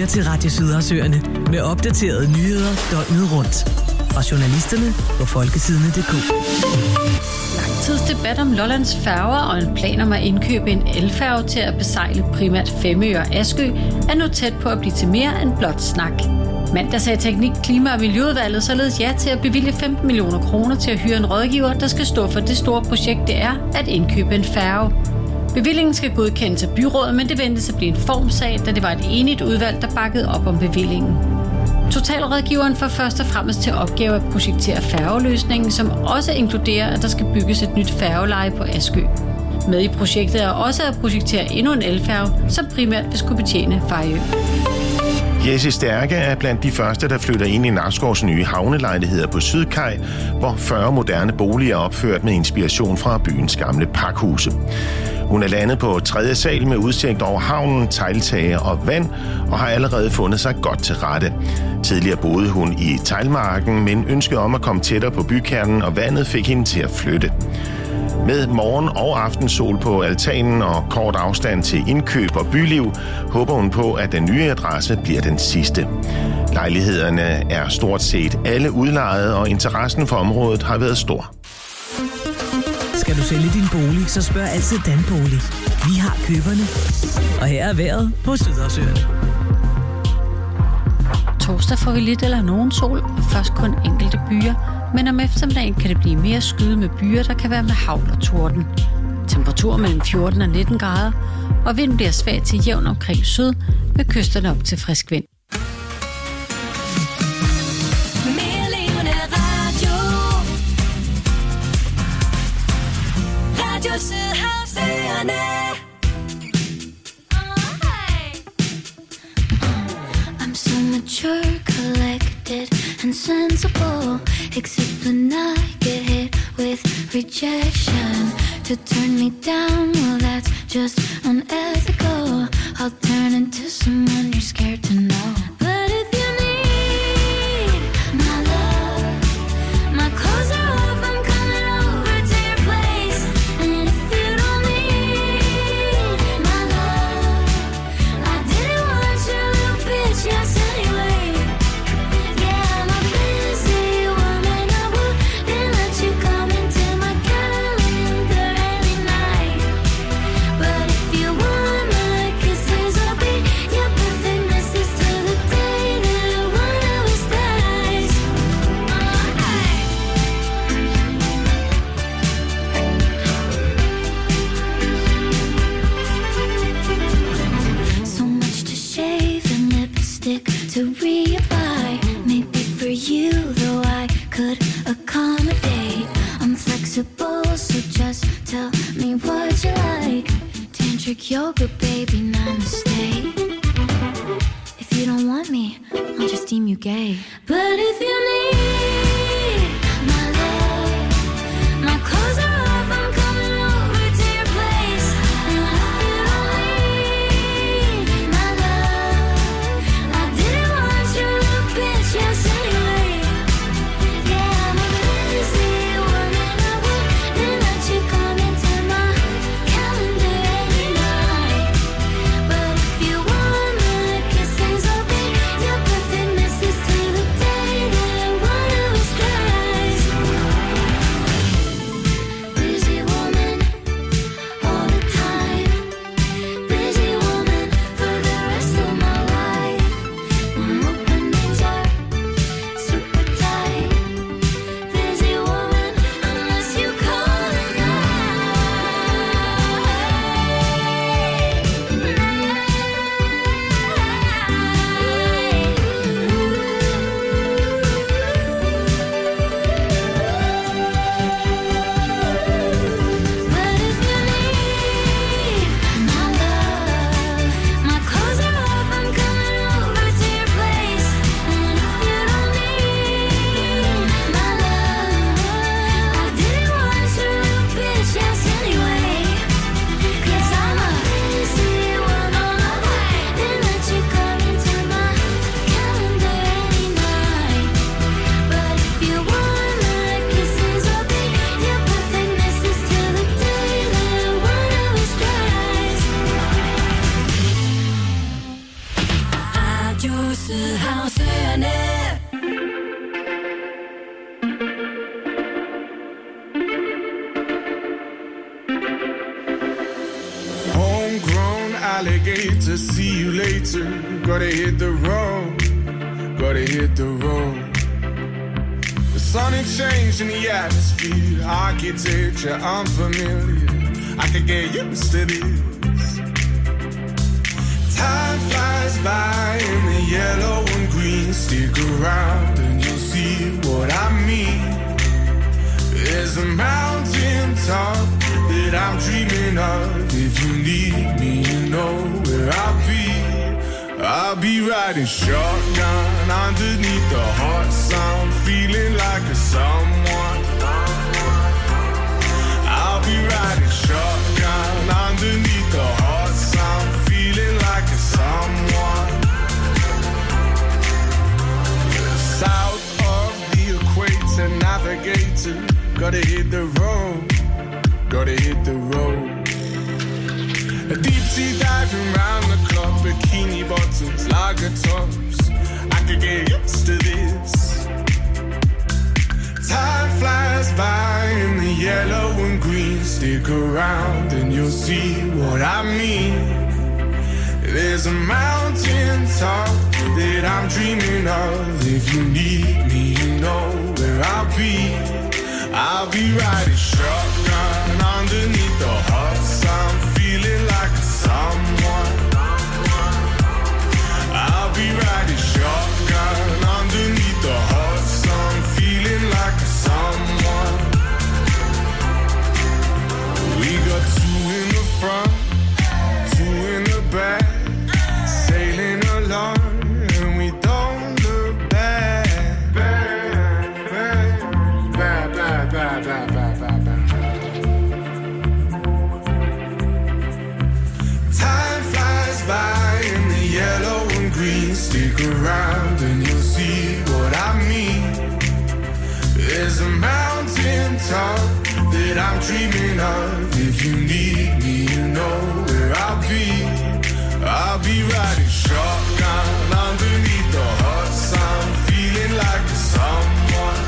lytter til Radio Sydersøerne med opdaterede nyheder døgnet rundt. Og journalisterne på folkesidene.dk. Langtidsdebat om Lollands færger og en plan om at indkøbe en elfærge til at besejle primært Femø og Askø er nu tæt på at blive til mere end blot snak. Mandag sagde Teknik, Klima og Miljøudvalget således ja til at bevilge 15 millioner kroner til at hyre en rådgiver, der skal stå for det store projekt, det er at indkøbe en færge. Bevillingen skal godkendes af byrådet, men det ventes at blive en formsag, da det var et enigt udvalg, der bakkede op om bevillingen. Totalrådgiveren får først og fremmest til opgave at projektere færgeløsningen, som også inkluderer, at der skal bygges et nyt færgeleje på Askø. Med i projektet er også at projektere endnu en elfærge, som primært vil skulle betjene Fejø. Jessie Stærke er blandt de første, der flytter ind i Narskovs nye havnelejligheder på Sydkaj, hvor 40 moderne boliger er opført med inspiration fra byens gamle pakhuse. Hun er landet på 3. sal med udsigt over havnen, tegltage og vand, og har allerede fundet sig godt til rette. Tidligere boede hun i teglmarken, men ønsket om at komme tættere på bykernen, og vandet fik hende til at flytte. Med morgen- og aftensol på altanen og kort afstand til indkøb og byliv, håber hun på, at den nye adresse bliver den sidste. Lejlighederne er stort set alle udlejet, og interessen for området har været stor. Skal du sælge din bolig, så spørg altid Danbolig. Vi har køberne. Og her er vejret på Sydersøerne. Torsdag får vi lidt eller nogen sol, og først kun enkelte byer. Men om eftermiddagen kan det blive mere skyde med byer, der kan være med hagl og torden. Temperatur mellem 14 og 19 grader, og vinden bliver svag til jævn omkring syd, med kysterne op til frisk vind. I'm so mature, collected and sensible, except when I get hit with rejection. To turn me down, well that's just unethical. I'll turn into someone you're scared to know. But if you need my love, my clothes are off, I'm coming over to your place. And if you don't need my love, I didn't want your little bitch, yes anyway. Yeah, I'm a busy woman, I wouldn't let you come into my calendar any night. But if you want my kisses, I'll be your perfect missus till the day that one of us dies. So much to shave and lipstick to reapply. Maybe for you, though I could accommodate. I'm flexible, so just tell me what you like. Tantric yoga, baby, namaste. If you don't want me, I'll just deem you gay. But if you need my love, my clothes are off, I'm coming over to your place. And if you don't need my love, I didn't want your little bitch, yes anyway. Yeah, I'm a busy woman, I wouldn't let you come into my calendar any night. But if you want my kisses, I'll be your perfect missus till the day that one of us to see you later. Gotta hit the road, gotta hit the road. The sun had changed in the atmosphere, architecture unfamiliar. I could get used to this. Time flies by in the yellow and green. Stick around and you'll see what I mean. There's a mountain top that I'm dreaming of. If you need me, you know where I'll be. I'll be riding shotgun underneath the hot sun, feeling like a someone. I'll be riding shotgun underneath the hot sun, feeling like a someone. South of the equator, navigator. Gotta hit the road, gotta hit the road. A deep sea diving round the clock, bikini bottoms, lager tops. I could get used to this. Time flies by in the yellow and green. Stick around and you'll see what I mean. There's a mountain top that I'm dreaming of. If you need me, you know where I'll be. I'll be riding shotgun underneath the hot sun, feeling like a someone. I'll be riding shotgun underneath the hot sun, feeling like a someone. We got two in the front, two in the back, sailing along, and we don't look back. Time flies by in the yellow and green. Stick around and you'll see what I mean. There's a mountain top that I'm dreaming of. If you need me, you know where I'll be. I'll be riding shotgun underneath the hot sun, feeling like a someone.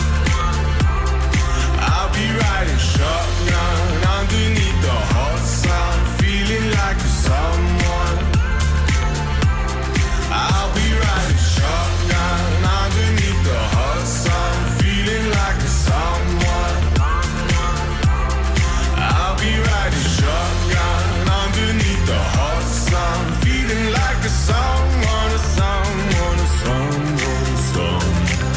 I'll be riding shotgun underneath the hot sun, feeling like a someone. I'll be riding shotgun underneath the hot sun, feeling like a someone. I'll be riding shotgun underneath the hot sun, feeling like a someone, a someone, a someone, a someone.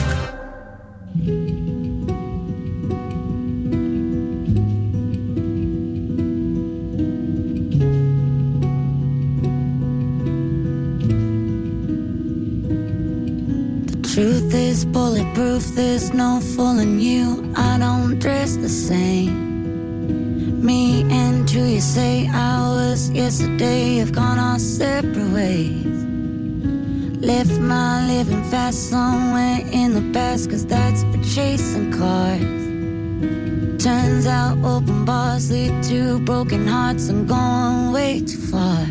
Truth is bulletproof, there's no fooling you. I don't dress the same. Me and you, you say hours yesterday have gone our separate ways. Left my living fast somewhere in the past, cause that's for chasing cars. Turns out open bars lead to broken hearts. I'm going way too far.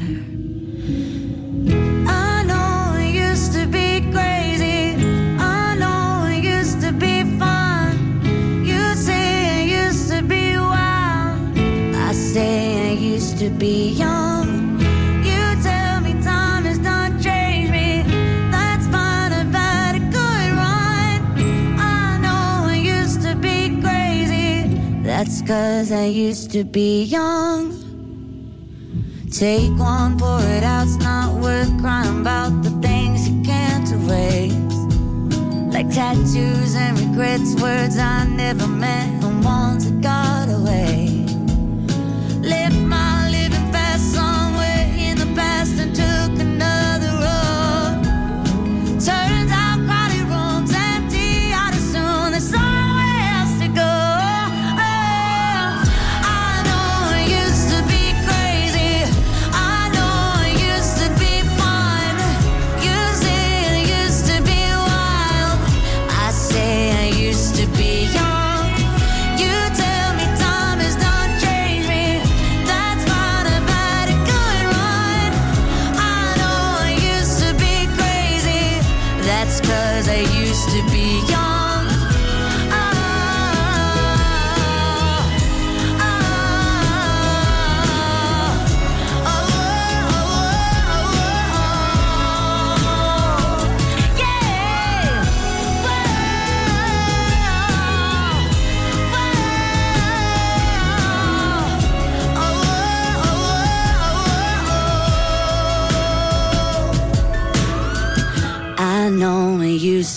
I know it used to be crazy, I know it used to be fun. You say it used to be wild, I say I used to be young. You tell me time has not changed me, that's fine, I've had a good run. I know I used to be crazy, that's cause I used to be young. Take one, pour it out, it's not worth crying about the things you can't erase. Like tattoos and regrets, words I never meant, and ones that got away. Left my living fast somewhere in the past and took another road. Turns out crowded rooms empty out as soon, there's somewhere else to go. I know it used to be crazy, I know it used to be fun. You say it used to be wild, I say I used to be young. You tell me time has not changed me, that's fine, I've had a good run. I know I used to be crazy, that's cause I used to be young.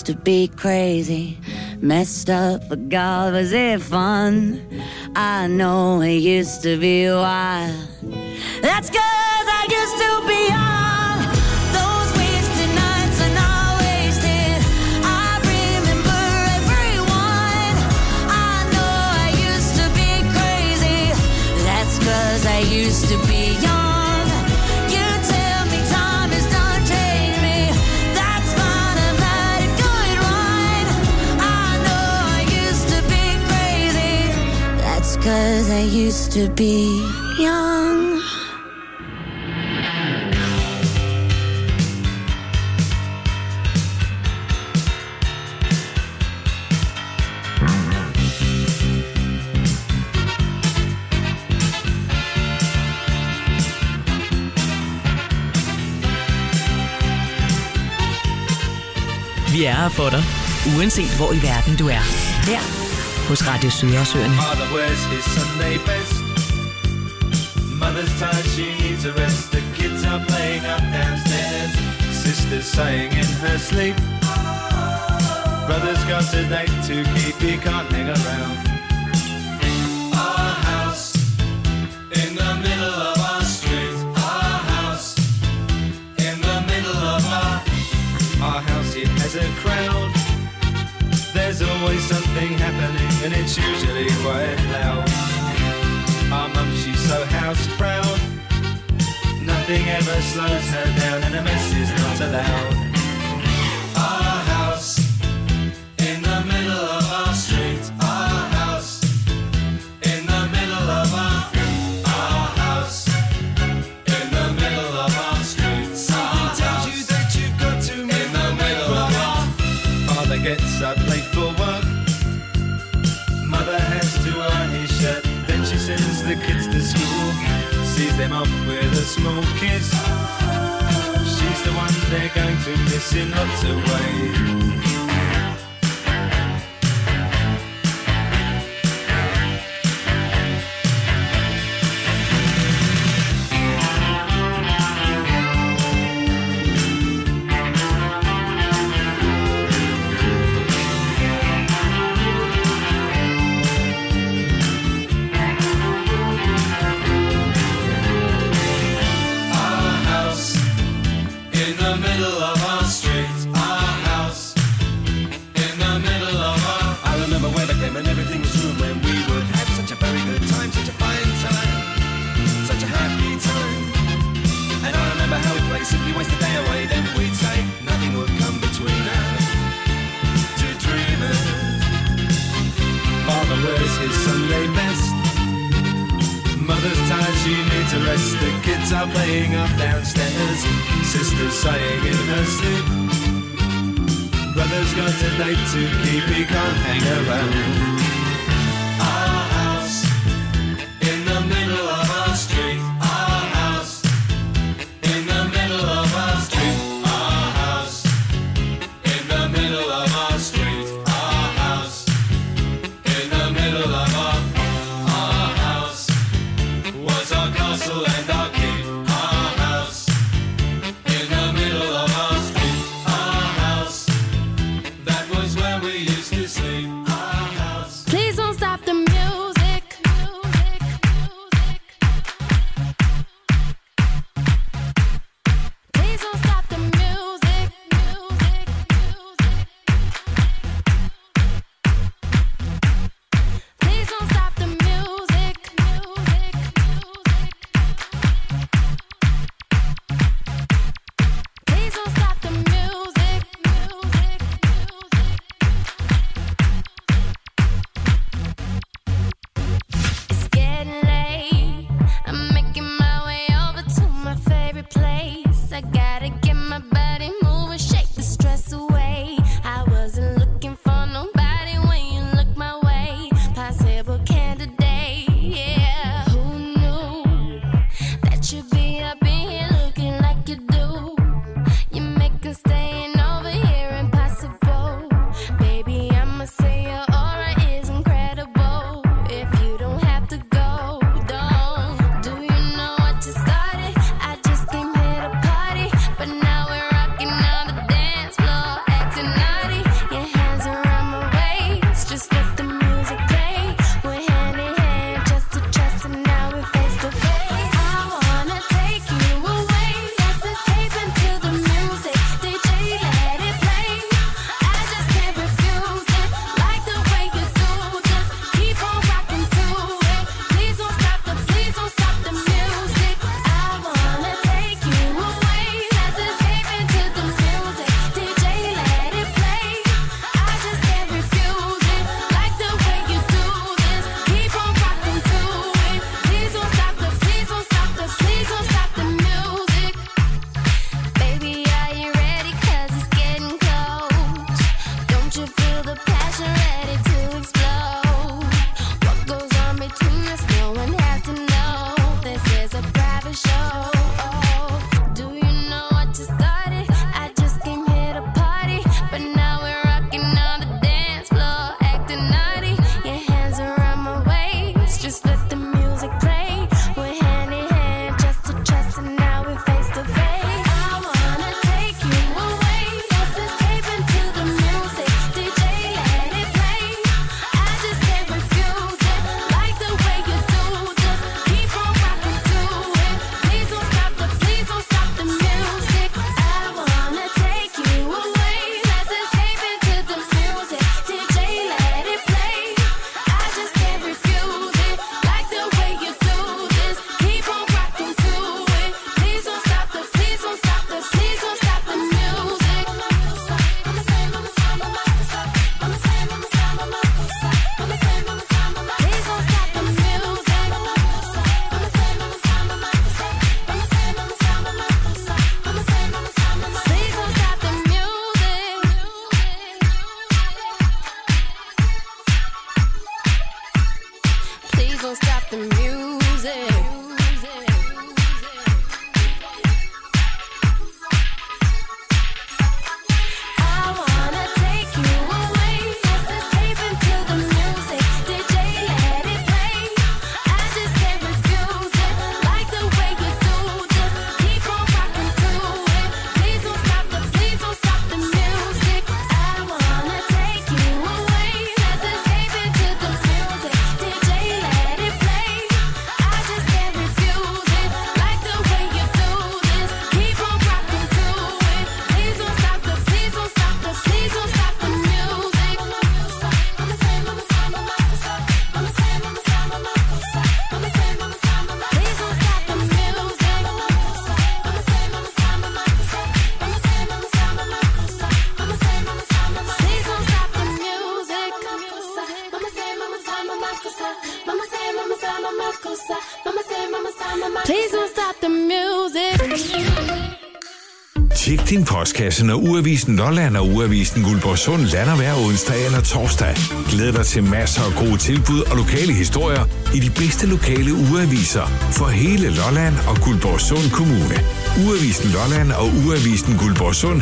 to be crazy, messed up, but God, was it fun? I know it used to be wild. That's 'cause I used to be young. Those wasted nights are not wasted. I remember everyone. I know I used to be crazy. That's 'cause I used to be young. You tell me time has done changed me. That's fine, I've had a good run. I know I used to be crazy. That's 'cause I used to be young. Vi er her for dig, uanset hvor i verden du er. Her hos Radio Søgersøerne. Father wears his Sunday best. Mother's tired, she needs a rest. The kids are playing up downstairs. Sister's sighing in her sleep. Brother's got a date to keep, he can't hang around. Our house in the middle of our street. Our house in the middle of our house, it has a crowd. There's always something happening and it's usually quite loud. Our mum, she's so house proud. Nothing ever slows her down and a mess is not allowed. Our house in the middle of our street. Our house in the middle of our house in the middle of our street. Something tells you that you've got to meet in the middle of our. Father gets up late for work. Mother has to iron his shirt. Then she sends the kids to school, sees them off with a small kiss. She's the one they're going to miss in lots of ways. Please don't stop the music. don't stop the music. Tjek din postkasse, når Ugeavisen Lolland og Ugeavisen Guldborgsund lander hver onsdag eller torsdag. Glæd dig til masser af gode tilbud og lokale historier i de bedste lokale ugeaviser for hele Lolland og Guldborgsund Kommune. Ugeavisen Lolland og Ugeavisen Guldborgsund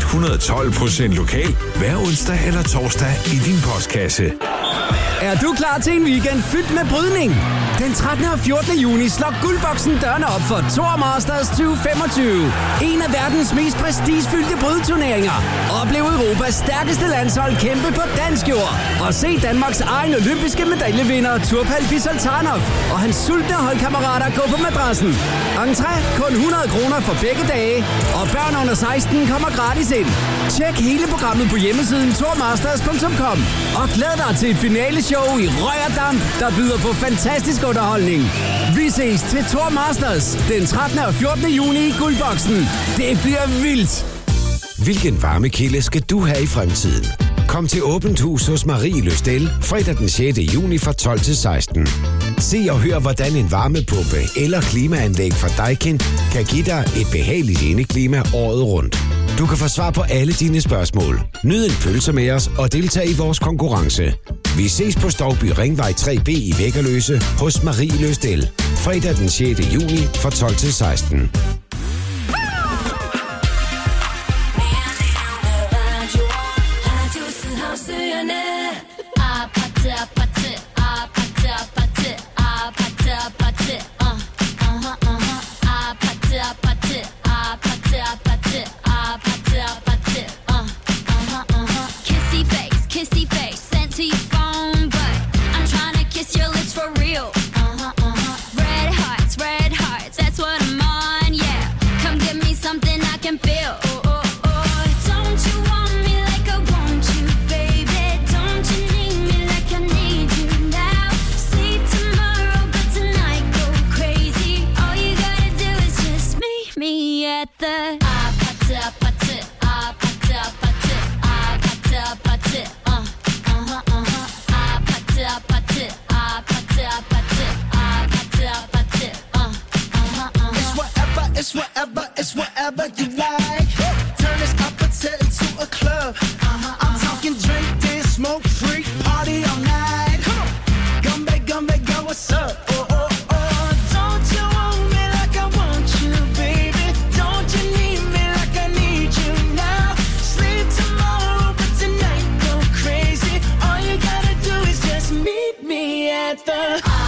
112% lokal hver onsdag eller torsdag i din postkasse. Er du klar til en weekend fyldt med brydning? Den 13. og 14. juni slår Guldboksen dørene op for Tour Masters 2025. En af verdens mest prestigefyldte brydeturneringer. Oplev Europas stærkeste landshold kæmpe på dansk jord. Og se Danmarks egen olympiske medaljevinder Turpal Pisoltanov og hans sultne holdkammerater gå på madrassen. Entré kun 100 kroner for begge dage. Og børn under 16 kommer gratis ind. Tjek hele programmet på hjemmesiden tourmasters.com. Og glæd dig til et finaleshow i røg og damp, der byder på fantastisk underholdning. Vi ses til Tour Masters den 13. og 14. juni i Guldboksen. Det bliver vildt! Hvilken varmekilde skal du have i fremtiden? Kom til Åbent Hus hos Marie Løstel fredag den 6. juni fra 12 til 16. Se og hør, hvordan en varmepumpe eller klimaanlæg fra Daikin kan give dig et behageligt indeklima året rundt. Du kan få svar på alle dine spørgsmål. Nyd en pølse med os og deltag i vores konkurrence. Vi ses på Stouby Ringvej 3B i Væggerløse hos Marie Løstel. Fredag den 6. juni fra 12 til 16. It's whatever you like. Turn this appetite into a club. I'm talking drink this, smoke free, party all night. Come on, gumbe, girl, what's up? Oh, oh, oh, don't you want me like I want you, baby? Don't you need me like I need you now? Sleep tomorrow, but tonight go crazy. All you gotta do is just meet me at the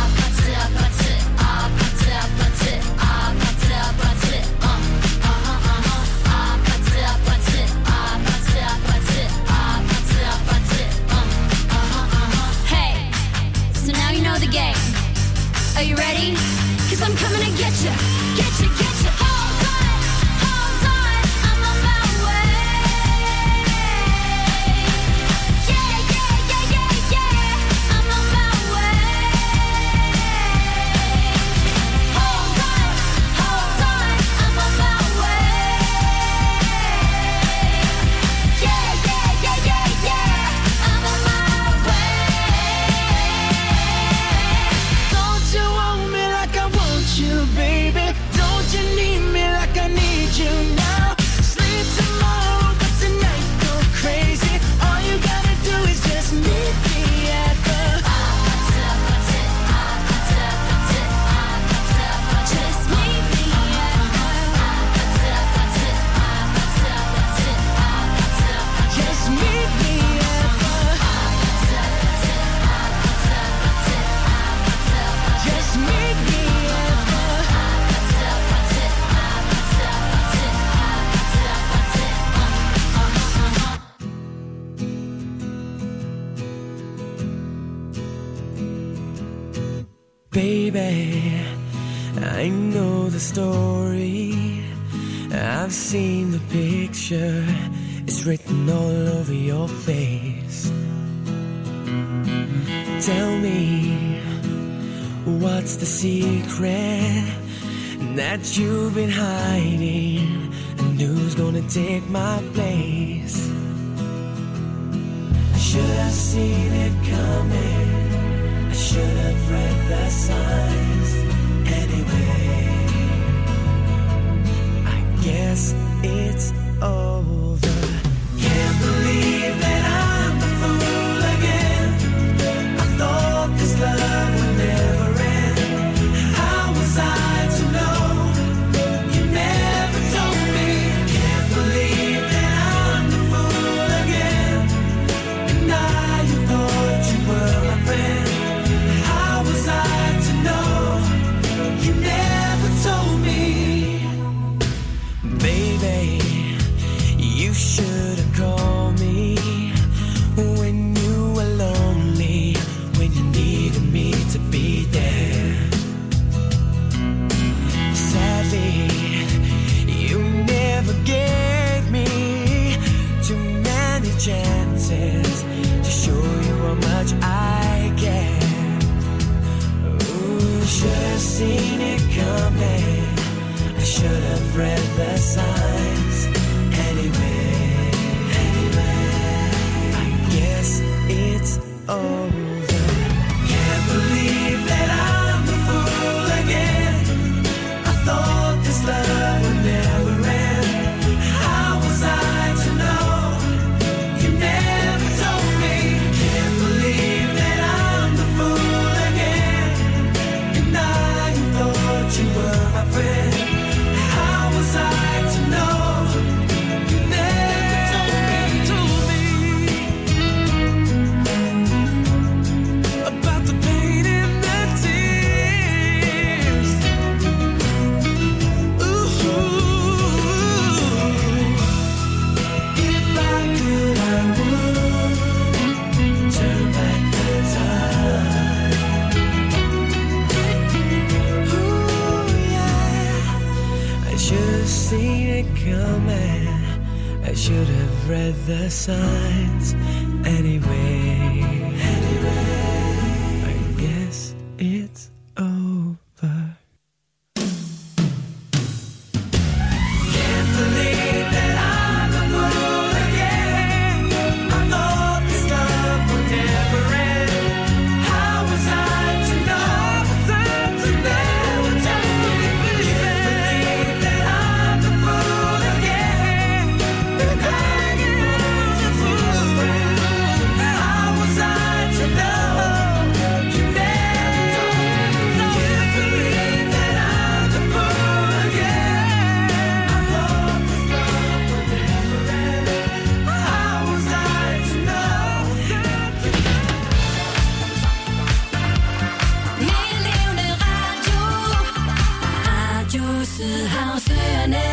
Are you ready? 'Cause I'm coming to get you, get you, get you. Hold on, I'm on my way. Yeah, yeah, yeah, yeah, yeah, I'm on my way. Hold on, I'm on my way. Yeah, yeah, yeah, yeah, yeah, I'm on my way. Don't you want me like I want you, baby? Baby, I know the story. I've seen the picture. It's written all over your face. Tell me, what's the secret that you've been hiding? And who's gonna take my place? I should have seen it coming. I should have read the signs. Anyway, I guess it's over. Can't believe that I'm the fool again. I thought this love would never end. How was I to know? You never told me. Can't believe that I'm the fool again. And now you thought you were my friend. How was I to know? You never told me. Baby, you should have called me when you were lonely, when you needed me to be there. Sadly, you never gave me too many chances to show you how much I care. Ooh, should have seen it coming. I should have read the signs. Anyway, I guess it's over. Can't believe that I'm the fool again. I thought this love would never end. How was I to know? You never told me. Can't believe that I'm the fool again. And now you thought you were my friend. How was I to know? You never told me about the pain and the tears. Ooh, if I could, I would turn back the time. Ooh, yeah. I should have seen it coming. I should have read the signs. Anyway, I guess it's over. Can't believe that I'm the fool again. I thought this love would never end. How was I to know? You never told me. Can't believe that I'm the fool again. And now you want to fool me. How was I to know? You never told me. Can't believe that I'm the fool again. I thought this love would never end. How was I to know? Min levende radio, Radio Sydhavsøerne.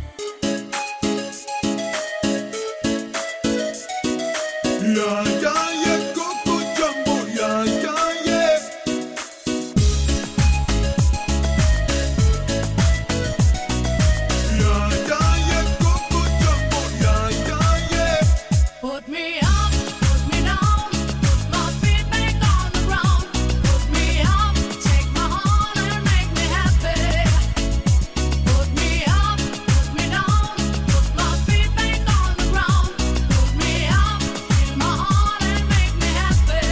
Yeah, yeah, yeah, Coco Jumbo, yeah, yeah, yeah. Yeah, yeah, yeah, Coco Jumbo, yeah, yeah, yeah. Put me up, put me down, put my feet back on the ground. Put me up, take my heart and make me happy. Put me up, put me down, put my feet back on the ground. Put me up, feel my heart and make me happy.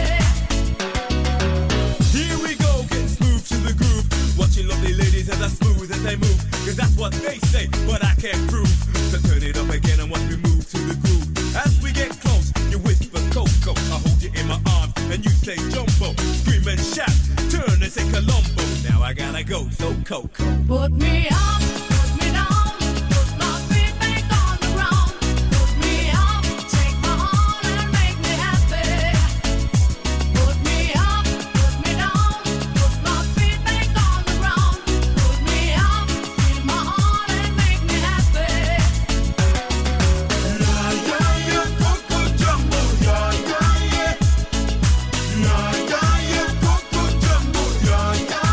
Here we go, get smooth to the groove. Watching lovely ladies as I smooth as they move. Cause that's what they say, but I can't prove. So turn it up again and watch me move to the groove. As we get close, you whisper Coco. I hold you in my arms and you say Jumbo. Scream and shout, turn and say Colombo. Now I gotta go, so Coco. Put me up, put me down, put my feet back on the ground. Put me up, take my heart and make me happy. Put me up, put me down, put my feet back on the ground. Put me up, feel my heart and make me happy. Yeah, yeah, yeah, Coco Jumbo, yeah, yeah, yeah. Yeah, yeah, yeah, Coco Jumbo, yeah, yeah,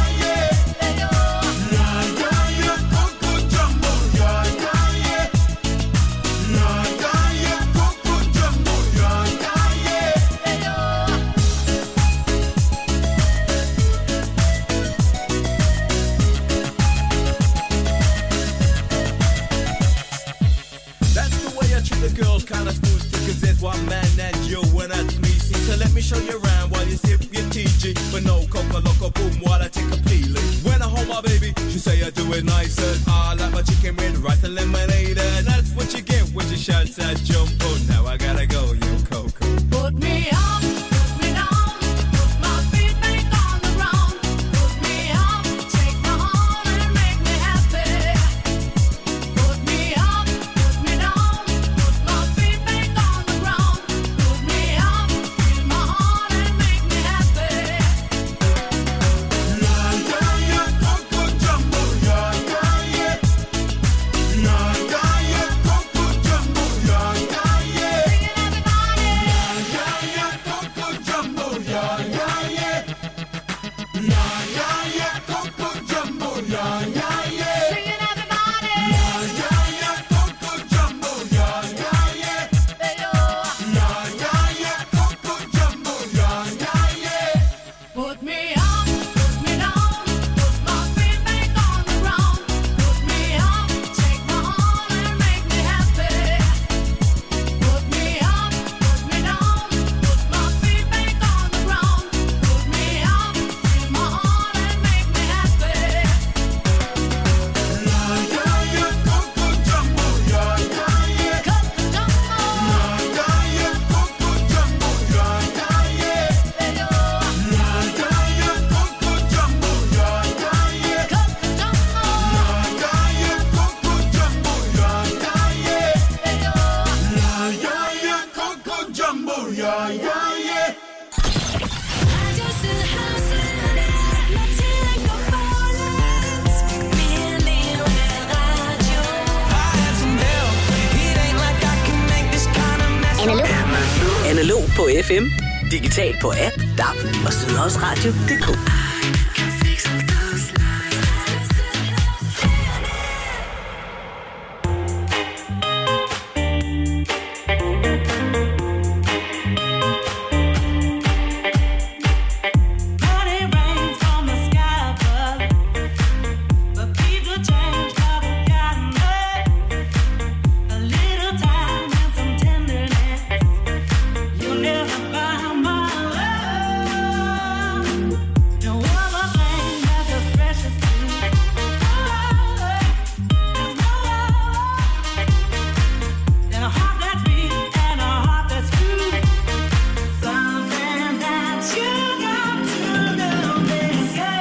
show you around while you sip your TG. But no coca loco boom while I take a peeling. When I hold my baby, she say I do it nicer. I like my chicken with rice and lemonade. And that's what you get when you shout that jumbo. Now I gotta go, yo Coco. Put me up, put me down, put my feet back on the ground. Put me up, take my heart and make me happy. Put me up, put me down, put my feet back on the ground. Put me up, fill my heart and make me happy. Yeah, yeah, yeah, Coco Jumbo, yeah, yeah, yeah. Yeah, yeah, yeah, Coco Jumbo, yeah, yeah, yeah. Yeah, yeah, Coco Jumbo, yeah, yeah, yeah. Yeah, yeah, yeah, Coco Jumbo, yeah, yeah, yeah. Singing everybody. Yeah, yeah, yeah, Coco Jumbo, yeah, yeah, yeah. Yeah, yeah, yeah, Coco Jumbo, yeah, yeah, yeah. Put me up, put me down, put my feet back on the ground. Put me up, take my heart and make me happy. Put me up, put me down, put my feet back on the ground. Put me up, fill my heart and make me happy. Yeah, yeah, yeah, Coco Jumbo, yeah, yeah, yeah. Coco Jumbo, Yeah, yeah, yeah, Coco Jumbo, yeah, yeah, yeah. Yeah, yeah, yeah, Coco Jumbo, yeah, yeah, yeah. Coco Jumbo, Yeah, yeah, yeah, Coco Jumbo, yeah, yeah, yeah. Yeah, yeah, yeah, Coco Jumbo, yeah, yeah, yeah. Analog på FM, digital på app, DAB og Sydhavsradio.dk. Money rains from the sky above, but people change 'cause of God knows. A little time and some tenderness, you'll never buy my love. No other thing that's as precious to me. There's no love than a heart that's beat and a heart that's true. Something that you got to know, they say.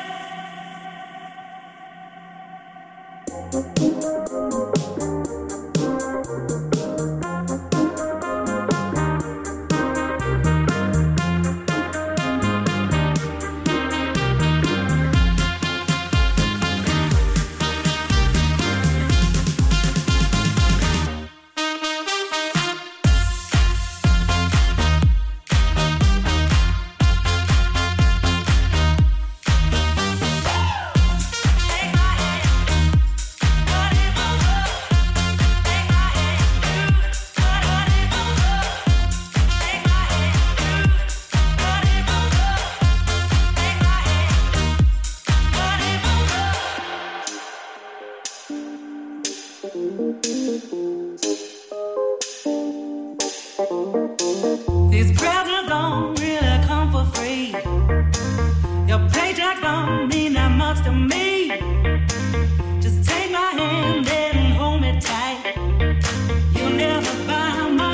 These presents don't really come for free. Your paycheck don't mean that much to me. Just take my hand and hold me tight. You'll never buy my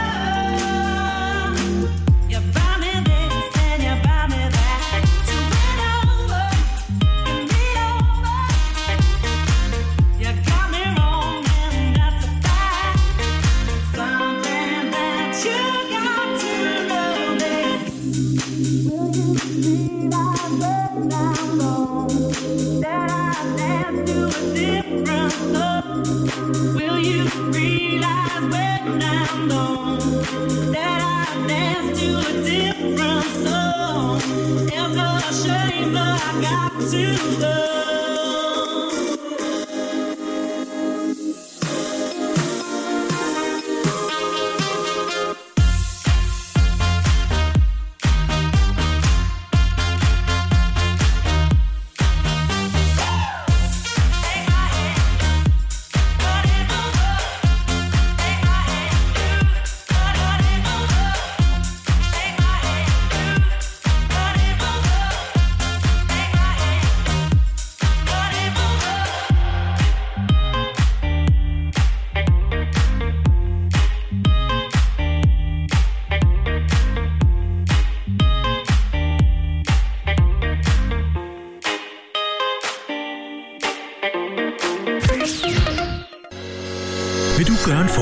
love. You buy me this and you buy me that. To win over and be over. You got me wrong and that's a fact. Something that you got to know this. Will you realize when I'm gone that I dance to a different love? Will you realize when I'm gone that I dance to a different song? It's a shame, but I got to go.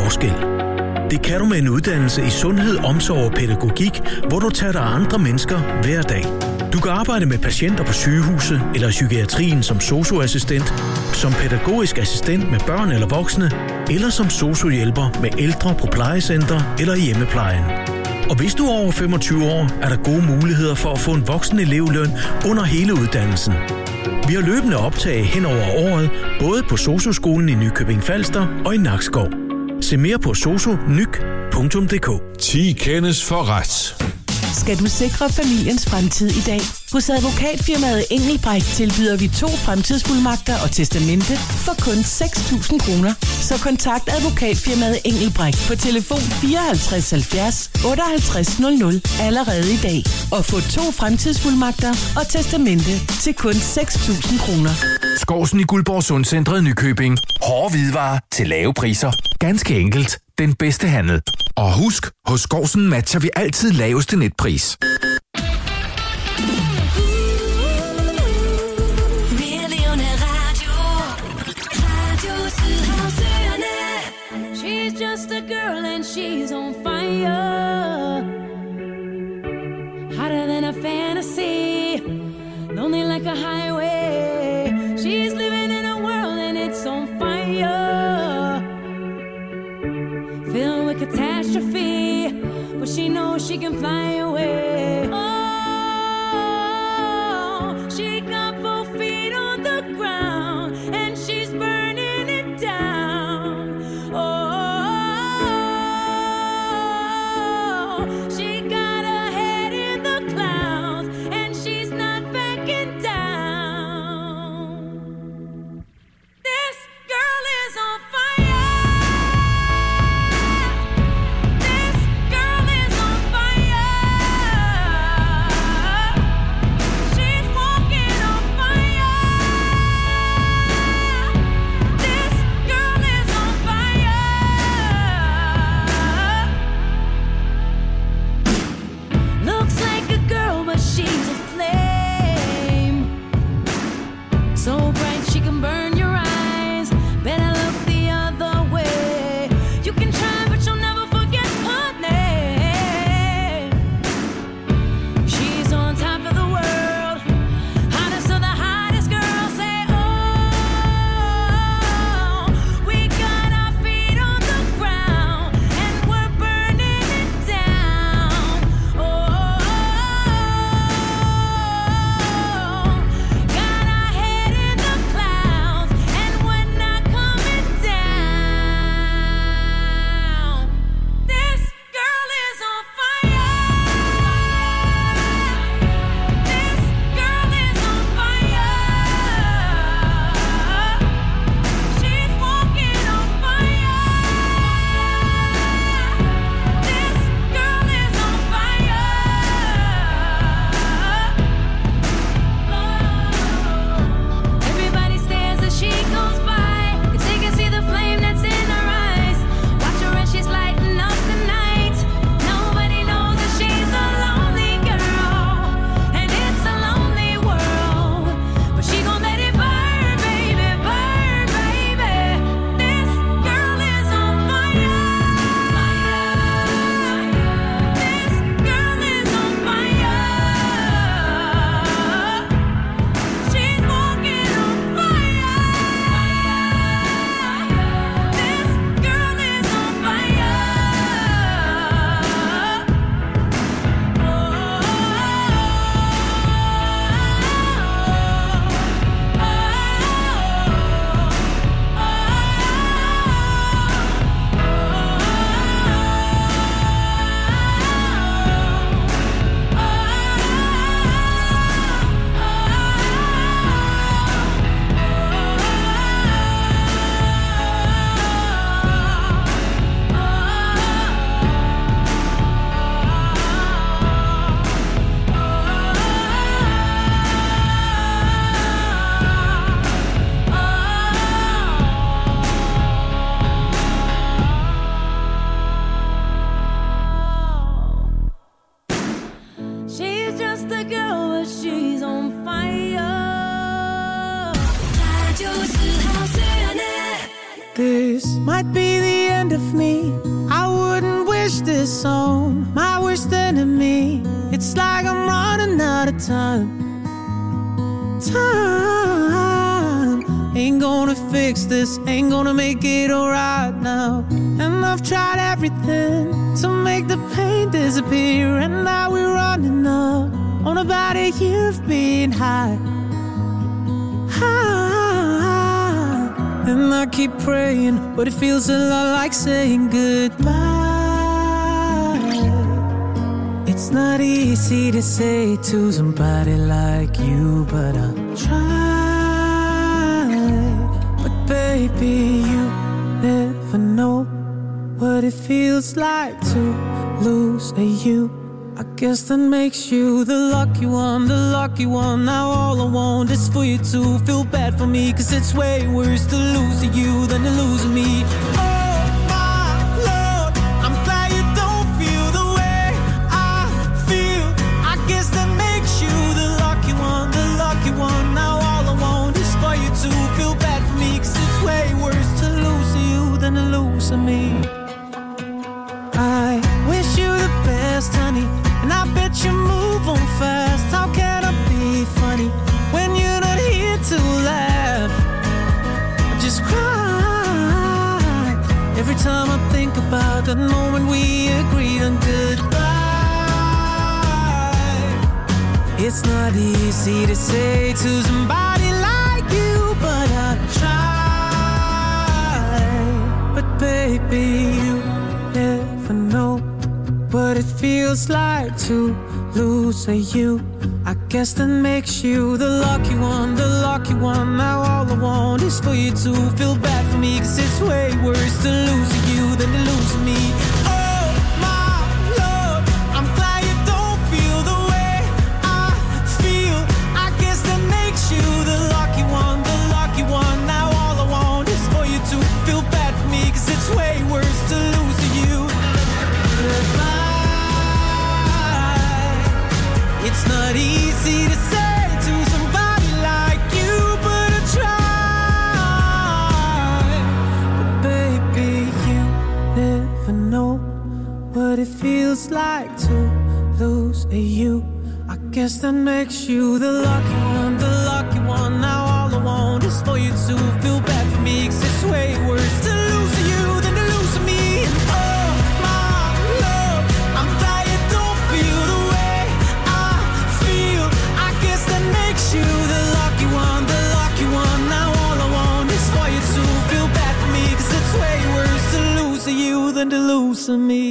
forskel. Det kan du med en uddannelse i sundhed, omsorg og pædagogik, hvor du tager dig af andre mennesker hver dag. Du kan arbejde med patienter på sygehuse eller i psykiatrien som sosu-assistent, som pædagogisk assistent med børn eller voksne, eller som sosu-hjælper med ældre på plejecenter eller i hjemmeplejen. Og hvis du er over 25 år, er der gode muligheder for at få en voksen elevløn under hele uddannelsen. Vi har løbende optag hen over året, både på sosu-skolen i Nykøbing Falster og i Nakskov. Se mere på sosunyk.dk. 10 kendes for ret. Skal du sikre familiens fremtid i dag? Hos advokatfirmaet Engelbrecht tilbyder vi 2 fremtidsfuldmagter og testamente for kun 6.000 kroner. Så kontakt advokatfirmaet Engelbrecht på telefon 54 70 58 00 allerede i dag. Og få 2 fremtidsfuldmagter og testamente til kun 6.000 kroner. Skovsen i Guldborg Sundcentret Nykøbing. Hårde hvidevarer til lave priser. Ganske enkelt. Den bedste handel. Og husk, hos Skovsen matcher vi altid laveste netpris. She's just a girl and she's on fire. Hotter than a fantasy, lonely like a highway. She's living in a world and it's on fire, filled with catastrophe, but she knows she can fly away. Oh, she got both feet on the ground and she's burning it down. Oh, she got her head in the clouds and she's not backing down. This girl is on fire. This girl is on fire. She's walking on fire. This girl is on fire. Looks like a girl, but she's a flame. So bright she can burn your eyes. Better look the other way. You can try, but you'll never forget her name. She's on top of the world, hottest of the hottest girls. Say, oh, we got our feet on the ground and we're burning it down. Oh, got our head in the clouds and we're not coming down. This girl is on fire. This girl is on fire. She's walking on fire. This girl is on fire. Everybody stares as she goes by, 'cause they can see the flame that's in her eyes. Watch her as she's lighting up the night. Nobody knows that she's a lonely girl, and it's a lonely world. But she gon' let it burn, baby, burn, baby. This girl is on fire. This girl is on fire. She's walking on fire. This girl is on fire. She's just a girl, but she's on fire. This might be the end of me. It's like I'm running out of time. Ain't gonna fix this, ain't gonna make it alright now. And I've tried everything to make the pain disappear, and now we're running up on about a year of being high. And I keep praying, but it feels a lot like saying goodbye. It's not easy to say to somebody like you, but I'll try. But baby, you never know what it feels like to lose a you. I guess that makes you the lucky one, the lucky one. Now all I want is for you to feel bad for me, 'cause it's way worse to lose you than to lose me. Oh my Lord, I'm glad you don't feel the way I feel. I guess that makes you the lucky one, the lucky one. Now all I want is for you to feel bad for me, 'cause it's way worse to lose you than to lose me. I wish you the best, honey, and I bet you move on fast. How can I be funny when you're not here to laugh? I just cry every time I think about that moment we agreed on goodbye. It's not easy to say to somebody like you, but I try. But baby, you never know what it feels like to lose a you. I guess that makes you the lucky one, the lucky one. Now all I want is for you to feel bad for me, 'cause it's way worse to lose you than to lose me. Oh my Lord, I'm glad you don't feel the way I feel. I guess that makes you the lucky one, the lucky one. Now all I want is for you to feel bad for me, 'cause it's way worse to lose you. Goodbye. It's not easy to say to somebody like you, but I try. But baby, you never know what it feels like to lose a you. I guess that makes you the lucky one, the lucky one. Now all I want is for you to feel bad for me, 'cause it's way worse to lose you than to lose me. And oh my Lord, I'm glad you don't feel the way I feel. I guess that makes you the lucky one, the lucky one. Now all I want is for you to feel bad for me, 'cause it's way worse to lose you than to lose me.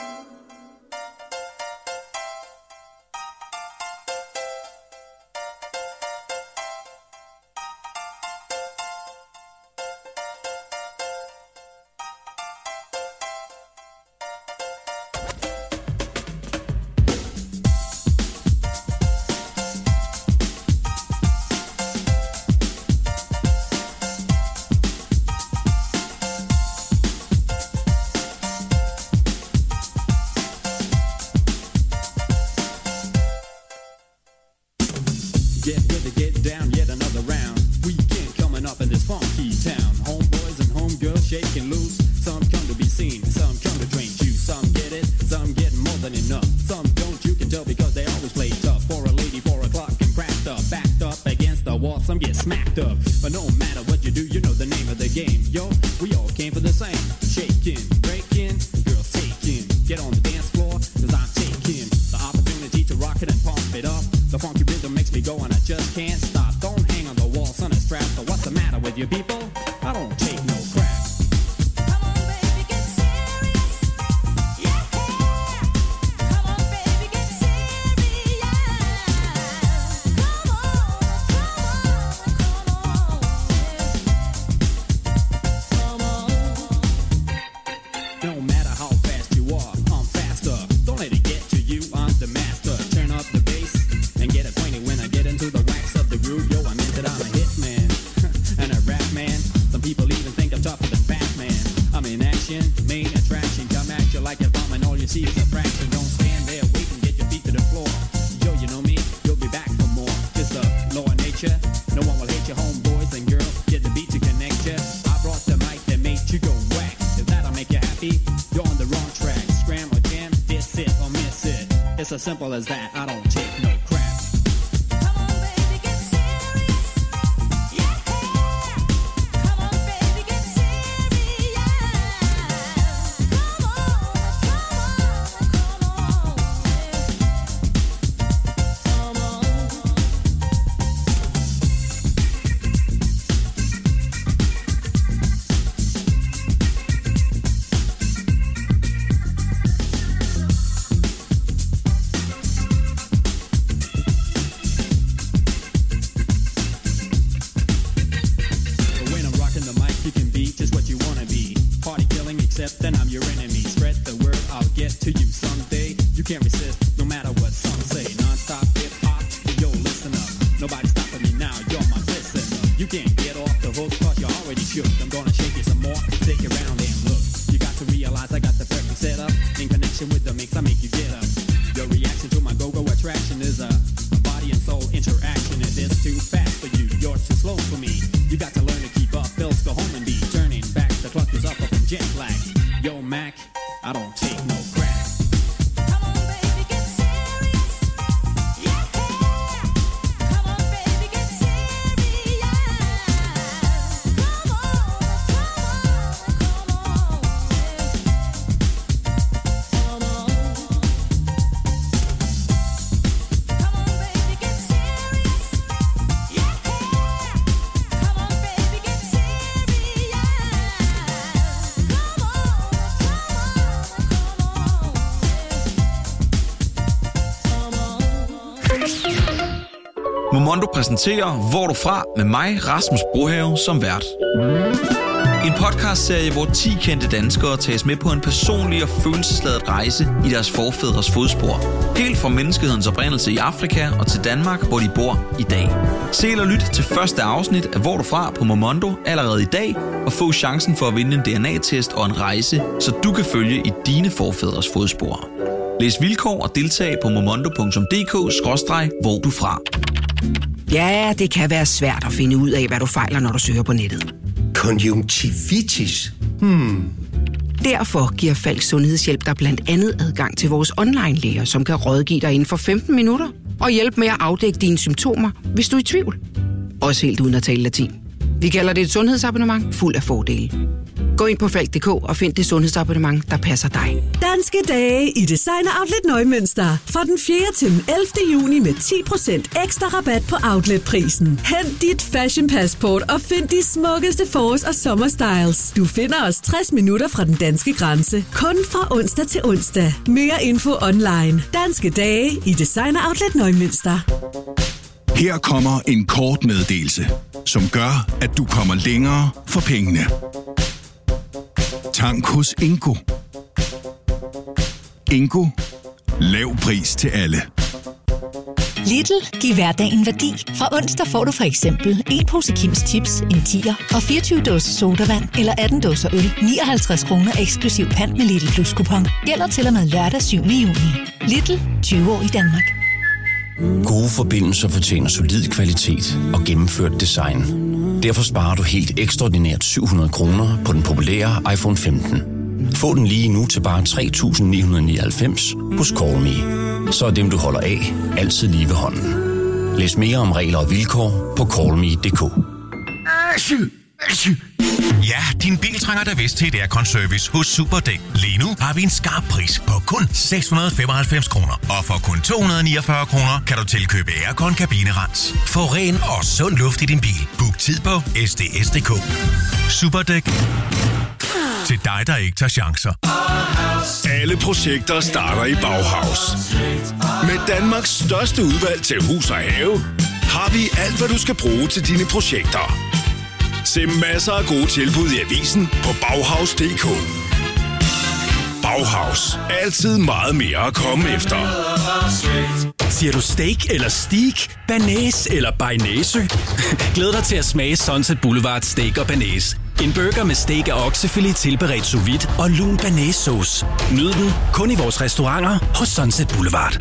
Get ready, get down, yet another round. Weekend coming up in this funky town. Homeboys and homegirls shaking loose. Some come to be seen, some come to drink juice. Some get it, some get more than enough. Some don't, you can tell because they always play tough. For a lady, 4 o'clock and cracked up. Backed up against the wall, some get smacked up. But no matter what you do, you know the name of the game. Yo, we all came for the same. Shaking, breaking, girls taking. Get on the dance floor, 'cause I'm taking the opportunity to rock it and pump it up. The funky rhythm makes me go and I just can't stop. Don't hang on the wall, son, a strap. So what's the matter with you people? I don't take no crap. No matter how fast you are, I'm faster. Don't let it get to you, I'm the master. Turn up the bass and get acquainted when I get into the wax of the groove. Yo, I meant that I'm a hitman and a rap man. It's as simple as that. I don't take no crap. Then I'm your enemy. Spread the word, I'll get to you someday. You can't resist, no matter what some say. Non-stop hip-hop, yo, listen up. Nobody's stopping me now, you're my listener. You can't get off the hook, cause you're already shook. I'm gonna shake you some more, take it round and look. You got to realize I got the perfect setup. In connection with the mix, I make you get up. Your reaction to my go-go attraction is a body and soul interaction. It is too fast for you, you're too slow for me. You got to learn to keep up, else go home and be turning back. The clock is up from jet lag. Yo, Mac, I don't take no crap. Momondo præsenterer Hvor er du fra? Med mig, Rasmus Brohave, som vært. En podcastserie, hvor 10 kendte danskere tages med på en personlig og følelsesladet rejse i deres forfædres fodspor. Helt fra menneskehedens oprindelse i Afrika og til Danmark, hvor de bor i dag. Se eller lyt til første afsnit af Hvor er du fra? På Momondo allerede i dag, og få chancen for at vinde en DNA-test og en rejse, så du kan følge i dine forfædres fodspor. Læs vilkår og deltag på momondo.dk/hvor du fra. Ja, det kan være svært at finde ud af, hvad du fejler, når du søger på nettet. Konjunktivitis? Derfor giver Falk Sundhedshjælp dig blandt andet adgang til vores online-læger, som kan rådgive dig inden for 15 minutter og hjælpe med at afdække dine symptomer, hvis du er i tvivl. Også helt uden at tale latin. Vi kalder det et sundhedsabonnement fuld af fordele. Gå ind på falk.dk og find det sundhedsabonnement, der passer dig. Danske dage i Designer Outlet Nøgmønster. Fra den 4. til den 11. juni med 10% ekstra rabat på outletprisen. Hent dit fashion passport og find de smukkeste forårs- og sommerstyles. Du finder os 60 minutter fra den danske grænse. Kun fra onsdag til onsdag. Mere info online. Danske dage i Designer Outlet Nøgmønster. Her kommer en kort meddelelse, som gør, at du kommer længere for pengene. Tank hos Ingo. Ingo. Lav pris til alle. Lidl giver hverdagen værdi. Fra onsdag får du for eksempel en pose Kims Chips, en 10'er og 24 dåser sodavand eller 18 dåser øl. 59 kroner eksklusiv pant med Lidl Plus kupon. Gælder til og med lørdag 7. juni. Lidl, 20 år i Danmark. Gode forbindelser fortjener solid kvalitet og gennemført design. Derfor sparer du helt ekstraordinært 700 kroner på den populære iPhone 15. Få den lige nu til bare 3.999 hos Call Me. Så er dem, du holder af, altid lige ved hånden. Læs mere om regler og vilkår på callme.dk. Ja, din bil trænger da vist til et aircon-service hos Superdæk. Lige nu har vi en skarp pris på kun 695 kroner. Og for kun 249 kroner kan du tilkøbe aircon-kabinerens. Få ren og sund luft i din bil. Book tid på sds.dk. Superdæk. Til dig, der ikke tager chancer. Alle projekter starter i Bauhaus. Med Danmarks største udvalg til hus og have, har vi alt, hvad du skal bruge til dine projekter. Se masser af gode tilbud i avisen på Bauhaus.dk. Bauhaus. Altid meget mere at komme efter. Siger du steak eller steak, banæs eller bearnaise? Glæd dig til at smage Sunset Boulevard Steak og Banæs. En burger med steak og oksefilet tilberedt sous vide og lun banæssauce. Nyd den kun i vores restauranter hos Sunset Boulevard.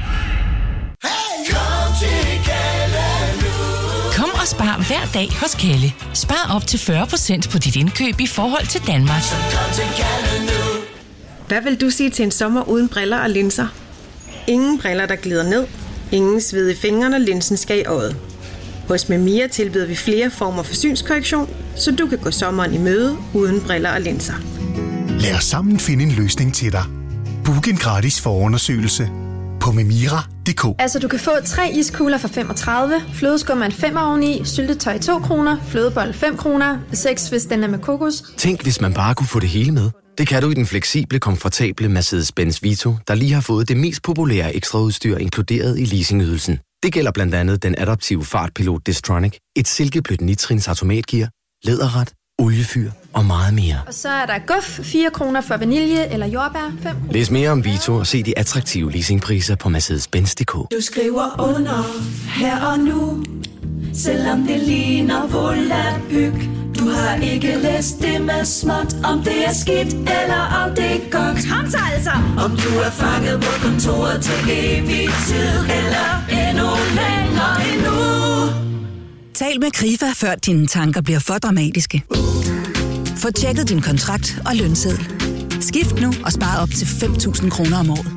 Kom og spar hver dag hos Kalle. Spar op til 40% på dit indkøb i forhold til Danmark. Hvad vil du sige til en sommer uden briller og linser? Ingen briller, der glider ned. Ingen sved i fingrene, når linsen skal i øjet. Hos Memia tilbyder vi flere former for synskorrektion, så du kan gå sommeren i møde uden briller og linser. Lad os sammen finde en løsning til dig. Book en gratis forundersøgelse på memira.dk. Altså, du kan få 3 iskugler for 35, flødeskum er en 5 oveni, syltetøj 2 kroner, flødebold 5 kroner, 6 hvis den er med kokos. Tænk, hvis man bare kunne få det hele med. Det kan du i den fleksible, komfortable Mercedes-Benz Vito, der lige har fået det mest populære ekstraudstyr inkluderet i leasingydelsen. Det gælder blandt andet den adaptive fartpilot Distronic, et silkeblødt nitrins automatgear, læderret, oliefyr og meget mere. Og så er der guf, 4 kroner for vanilje eller jordbær, 5 kroner. Læs mere om Vito og se de attraktive leasingpriser på Mercedes-Benz.dk. Du skriver under her og nu, selvom det ligner volapyk. Du har ikke læst det med småt, om det er skidt eller om det er godt. Kom så altså! Om du er fanget på kontoret til evig tid, eller endnu længere endnu. Tal med Krifa, før dine tanker bliver for dramatiske. Få tjekket din kontrakt og lønseddel. Skift nu og spar op til 5.000 kroner om året.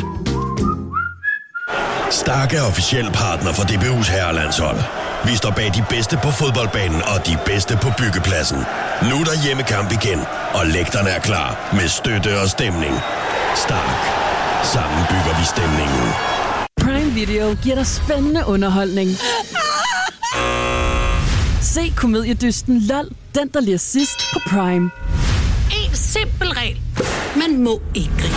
Stark er officiel partner for DBU's herrelandshold. Vi står bag de bedste på fodboldbanen og de bedste på byggepladsen. Nu er der hjemmekamp igen, og lægterne er klar med støtte og stemning. Stark. Sammen bygger vi stemningen. Prime Video giver dig spændende underholdning. Se komediedysten LOL, den der ler sidst på Prime. En simpel regel. Man må ikke grine.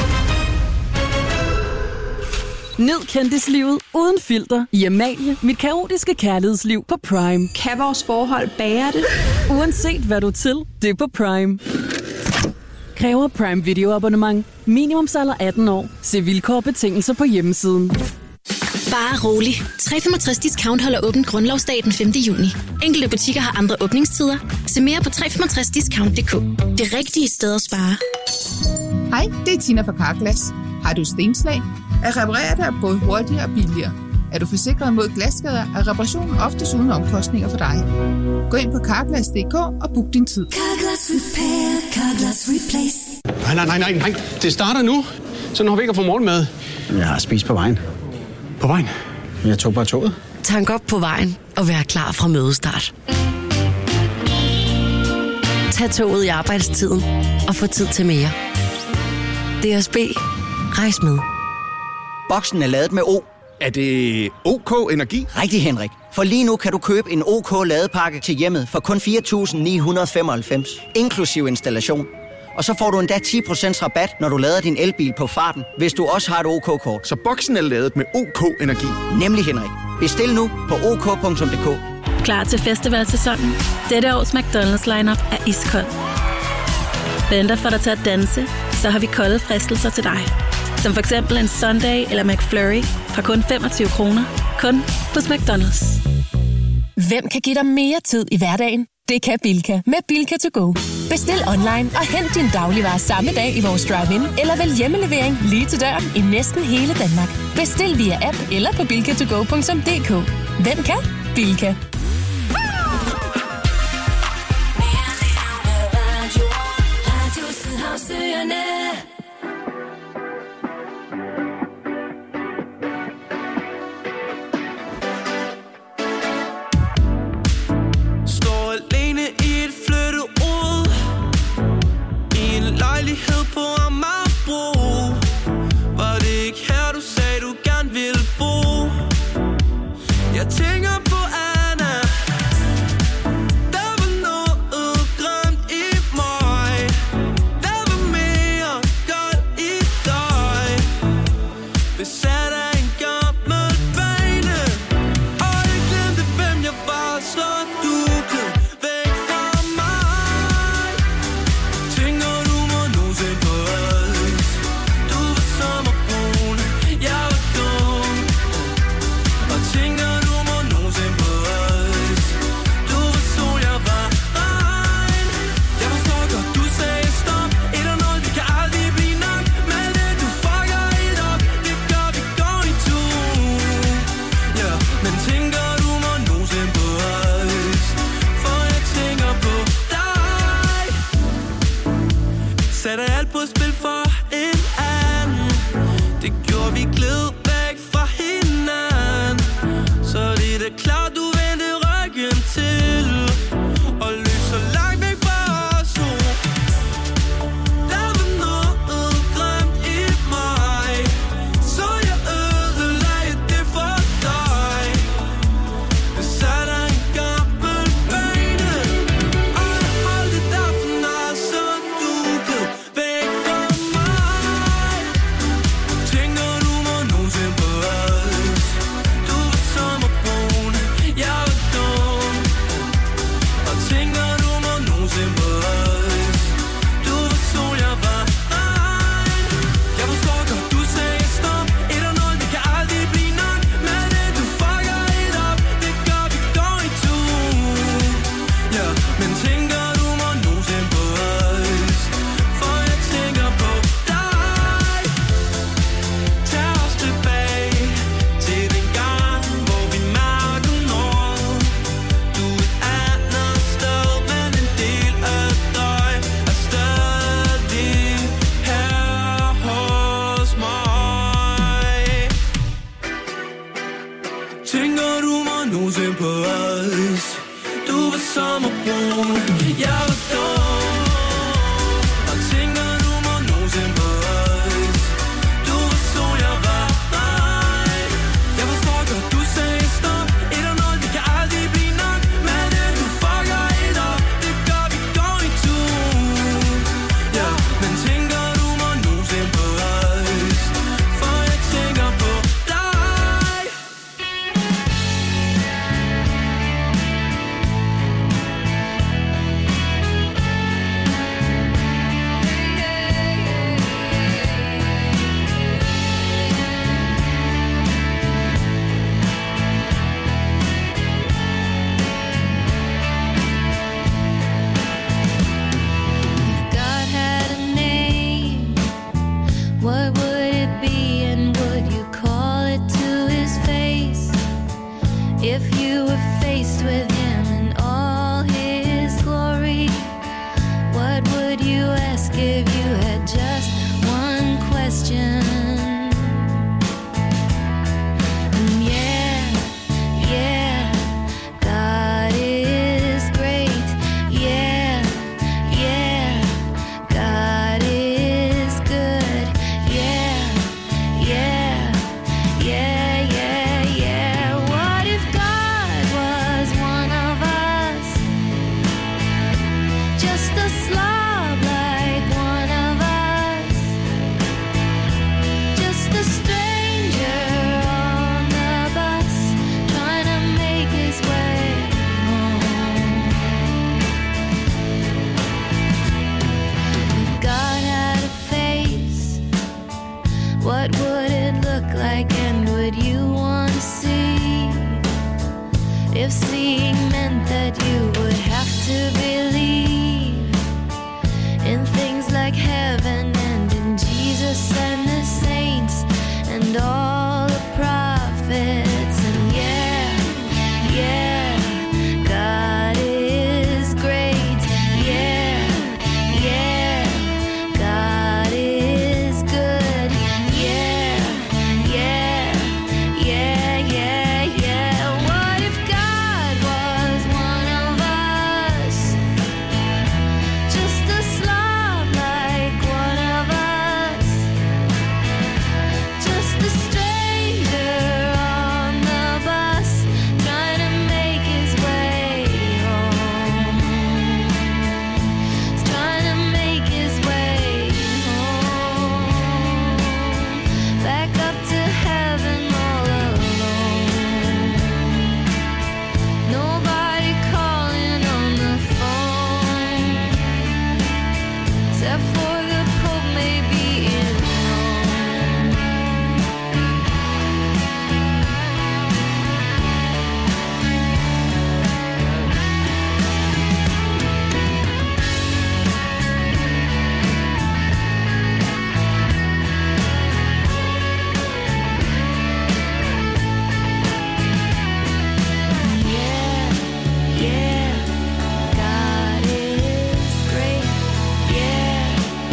Nyd kendislivet uden filter i Amalie, mit kaotiske kærlighedsliv på Prime. Kan vores forhold bære det? Uanset hvad du er til, det er på Prime. Kræver Prime Video abonnement. Minimumsalder 18 år. Se vilkår og betingelser på hjemmesiden. Bare rolig. 365 Discount holder åbent grundlovsdag den 5. juni. Enkelte butikker har andre åbningstider. Se mere på 365discount.dk. Det rigtige sted at spare. Hej, det er Tina fra Carglass. Har du stenslag? At reparere det er både hurtigere og billigere. Er du forsikret mod glasskader, er reparationen oftest uden omkostninger for dig. Gå ind på Carglass.dk og book din tid. Carglass Repair, Carglass Replace. Nej. Det starter nu. Så når vi ikke har fået morgenmad. Jeg har spist på vejen. På vejen? Jeg tog bare toget. Tank op på vejen og vær klar fra mødestart. Tag toget i arbejdstiden og få tid til mere. DSB. Rejs med. Boksen er ladet med O. Er det OK Energi? Rigtig, Henrik. For lige nu kan du købe en OK ladepakke til hjemmet for kun 4.995, inklusiv installation. Og så får du endda 10% rabat, når du lader din elbil på farten, hvis du også har et OK-kort. Så boksen er ladet med OK Energi? Nemlig, Henrik. Bestil nu på OK.dk. Klar til festivalsæsonen. Dette års McDonald's lineup er iskold. Venter for dig til at danse, så har vi kolde fristelser til dig. Som for eksempel en Sunday eller McFlurry fra kun 25 kroner. Kun hos McDonald's. Hvem kan give dig mere tid i hverdagen? Det kan Bilka med Bilka to go. Bestil online og hent din dagligvarer samme dag i vores drive-in, eller vælg hjemmelevering lige til døren i næsten hele Danmark. Bestil via app eller på bilkatogo.dk. Hvem kan? Bilka. Lejlighed på Amagerbro. Var det ikke her, du sagde, du gerne ville bo? Jeg tænker på Anna. Der var noget grimt i mig. Der var mere godt i dig. Besat af en gammel vane. Og jeg glemte, hvem jeg var, så du gled væk fra mig. Tænker Tænker du mig nogensinde på os? Du var sommerbrun, jeg var dum. Og tænker du mig nogensinde på os? Du var sol, jeg var regn. Jeg forstår godt, du sagde stop. 1-0, det kan aldrig blive nok. Men du fucker helt op, det gør vi going to. Ja, men tænker du mig nogensinde på os? For jeg tænker på dig. God had a name, what would it be, and would you call it to his face? If you were faced with him in all his glory, what would you ask if you had just one question? And yeah, God is great. Yeah, God is good. Yeah. What if God was one of us? Just a slob like one of us. Just a stranger on the bus, trying to make his way home. If God had a face, what would it look like, and would you want to see? If seeing meant that you would have to believe in things like heaven and in Jesus and the saints and all the prophets. And yeah, God is great. Yeah, God is good. Yeah. What if God was one of us? Just a slob like one of us. Just a stranger on the bus, trying to make his way home. He's trying to make his way home. Back up to heaven all alone. Nobody calling on the phone, except for the Pope maybe in Rome. Yeah, God is great. Yeah,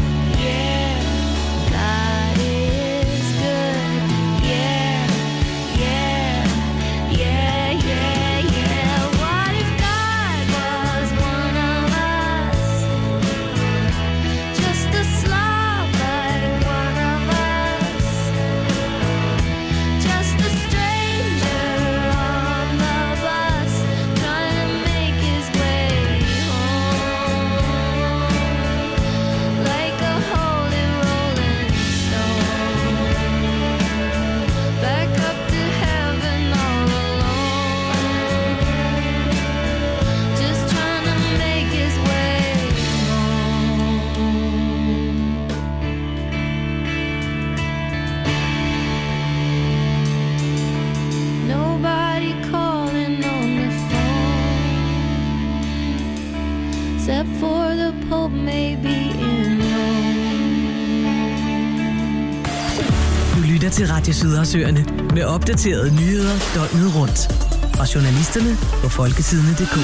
God is good. Yeah. What if God was one of us? Just a slob like one of us. Just a stranger on the bus, trying to make his way home. Like a holy rolling stone, back up to heaven all alone. Just trying to make his way home. Nobody calling on the phone, except for the Pope maybe in Rome. Du lytter til Radio Sydersøerne med opdaterede nyheder døgnet rundt. Fra journalisterne på folketidene.dk.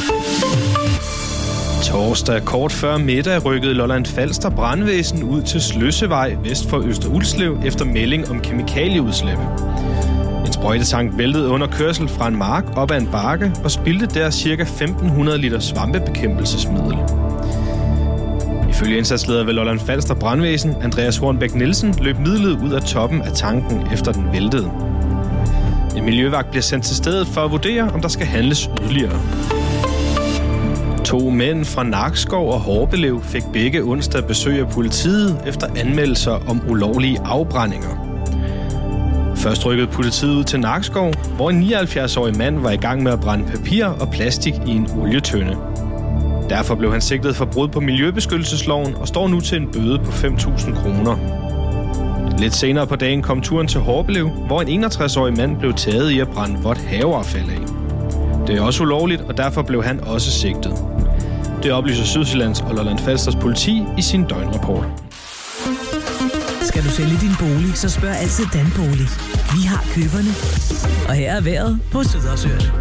Torsdag kort før middag rykkede Lolland Falster brandvæsen ud til Sløssevej vest for Øster Ulslev efter melding om kemikalieudslip. En sprøjtetank væltede under kørsel fra en mark op ad en bakke og spildte der ca. 1.500 liter svampebekæmpelsesmiddel. Ifølge indsatsleder ved Lolland Falster Brandvæsen, Andreas Hornbæk Nielsen, løb midlet ud af toppen af tanken efter den væltede. En miljøvagt bliver sendt til stedet for at vurdere, om der skal handles yderligere. 2 mænd fra Nakskov og Horbelev fik begge onsdag besøg af politiet efter anmeldelser om ulovlige afbrændinger. Først rykkede politiet ud til Nakskov, hvor en 79-årig mand var i gang med at brænde papir og plastik i en olietønde. Derfor blev han sigtet for brud på miljøbeskyttelsesloven og står nu til en bøde på 5.000 kroner. Lidt senere på dagen kom turen til Horbelev, hvor en 61-årig mand blev taget i at brænde vådt haveaffald af. Det er også ulovligt, og derfor blev han også sigtet. Det oplyser Sydsjællands og Lolland Falsters politi i sin døgnrapport. Skal du sælge din bolig, så spørg altid Danbolig. Vi har køberne. Og her er vejret på Sydhavsøerne.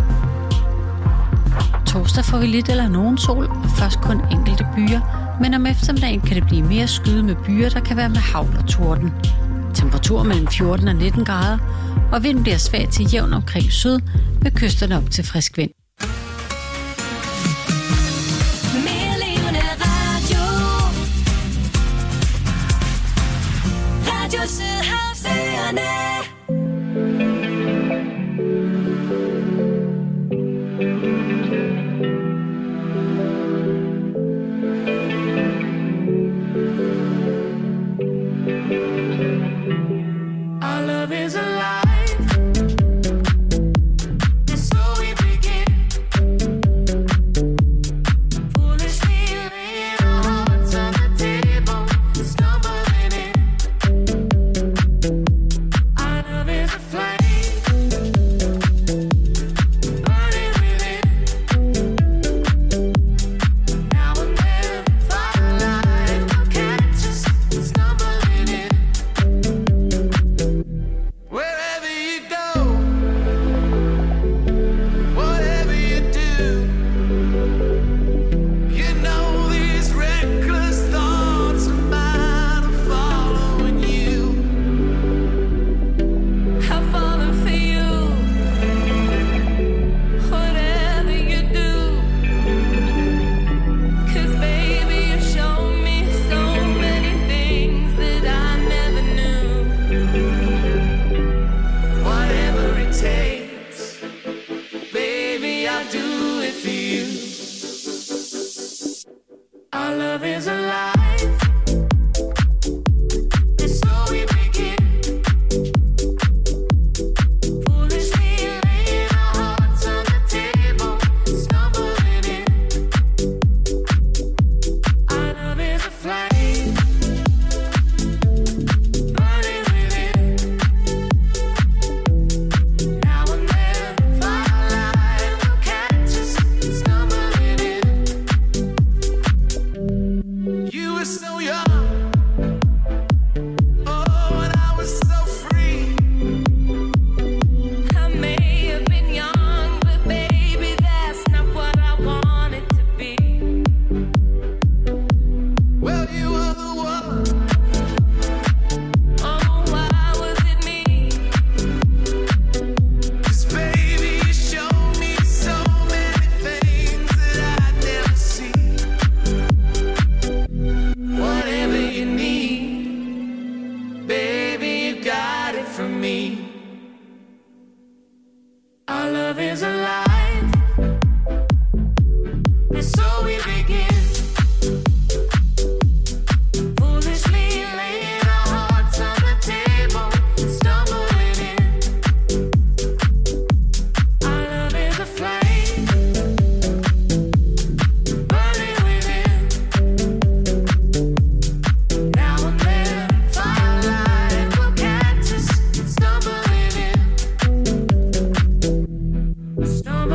Torsdag får vi lidt eller nogen sol, og først kun enkelte byer. Men om eftermiddagen kan det blive mere skyde med byer, der kan være med hagl og torden. Temperatur mellem 14 og 19 grader, og vinden bliver svag til jævn omkring syd, med kysterne op til frisk vind. Stop.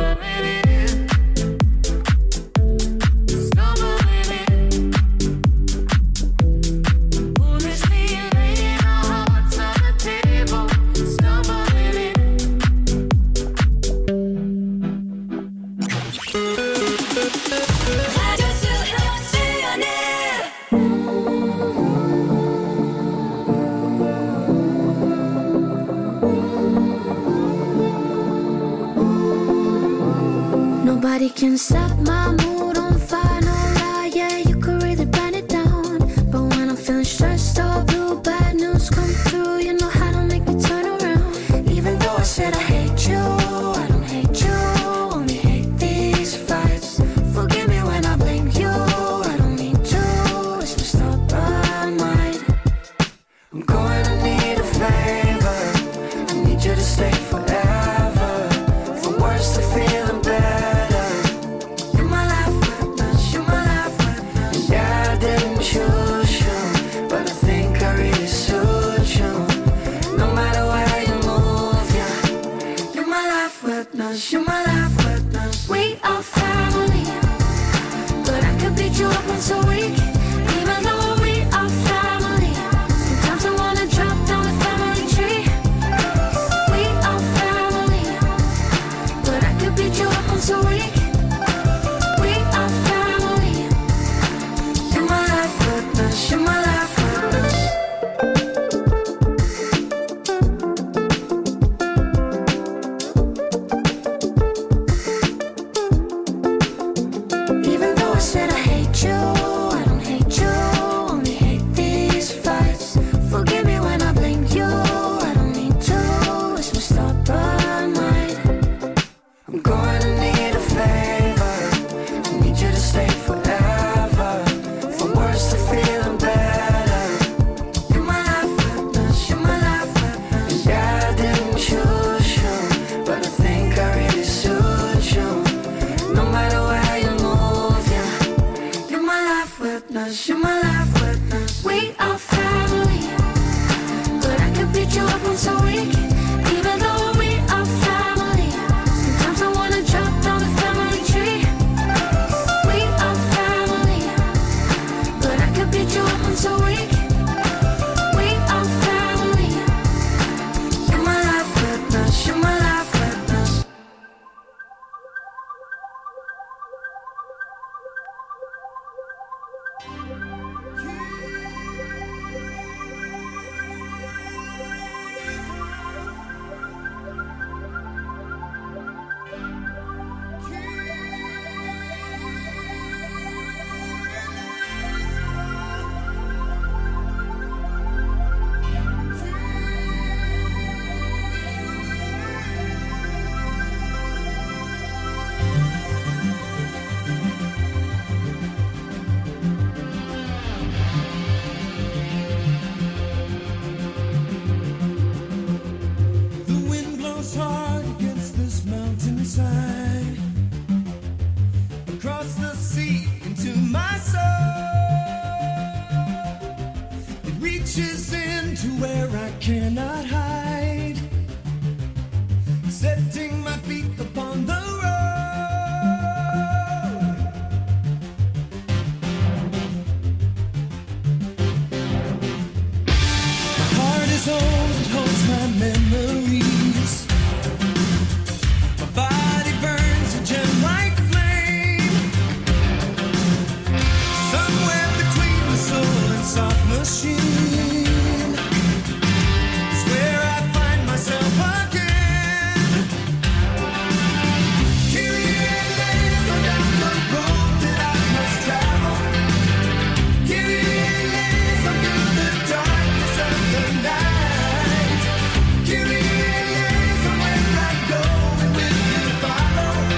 Nobody can stop my mood on fire, no lie, yeah, you could really burn it down. But when I'm feeling stressed or blue, bad news come through, you know how to make me turn around. Even though I said I hate you, I don't hate you, only hate these fights. Forgive me when I blame you, I don't mean to, it's my stubborn mind. I'm going to need a favor, I need you to stay forever, from worse to feeling better. You're my life witness, you're my life witness. And yeah, I didn't choose you, but I think I really suit you. No matter where you move, yeah. You're my life witness, you're my life witness. We are family, but I could beat you up once a week. Even though we are family, sometimes I wanna drop down the family tree. We are family, but I could beat you up once a week. We are family. You're my life witness, you're my life witness. Even though I said I hate you, I don't hate you, only hate these fights. Forgive me when I blame you, I don't mean to, it's my stubborn mind. I'm going to need a favor, I need you to stay forever, from worse to feeling better. You're my life witness, you're my life witness. And yeah, I didn't choose you, but I think I really suit you. No matter where you move, yeah. You're my life witness, you're my life witness. We are family, but I could beat you up once a week. Even though we are family, sometimes I wanna drop down the family tree. We are family, but I could beat you up once a week. We are family. You're my life witness, you're my life witness. The wind blows hard against this mountainside, across the sea into my soul. It reaches into where I cannot hide, setting my feet